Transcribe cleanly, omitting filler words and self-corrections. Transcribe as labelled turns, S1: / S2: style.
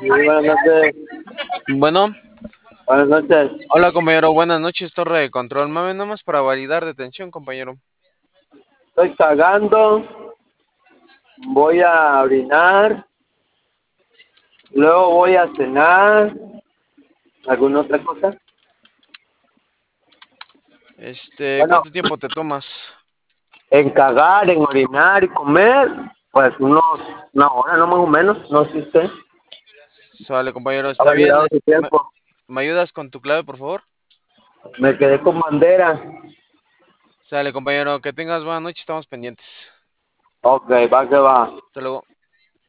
S1: Sí, buenas noches.
S2: Bueno,
S1: Buenas noches.
S2: hola compañero, buenas noches, torre de control. Mame, nomás para validar detención, compañero.
S1: Estoy cagando, voy a orinar, luego voy a cenar. ¿Alguna otra cosa? Bueno,
S2: ¿Cuánto tiempo te tomas?
S1: en cagar, en orinar y comer, pues una hora, no más o menos, no sé usted.
S2: Sale, compañero,
S1: Ha
S2: está bien.
S1: validado su
S2: ¿Me,
S1: tiempo.
S2: me ayudas con tu clave, por favor?
S1: Me quedé con bandera.
S2: Sale, compañero, que tengas buena noche, estamos pendientes.
S1: Ok, va que va.
S2: Hasta luego.